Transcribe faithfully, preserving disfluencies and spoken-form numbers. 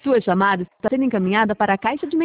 Sua chamada está sendo encaminhada para a caixa de